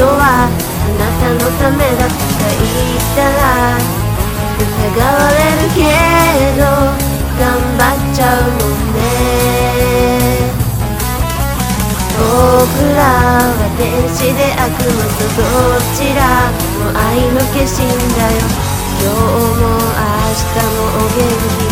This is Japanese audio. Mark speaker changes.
Speaker 1: ことはあなたのためだって言ったら疑われるけど頑張っちゃうもんね。僕らは天使で悪魔とどちらも愛の化身だよ。今日も明日もお元気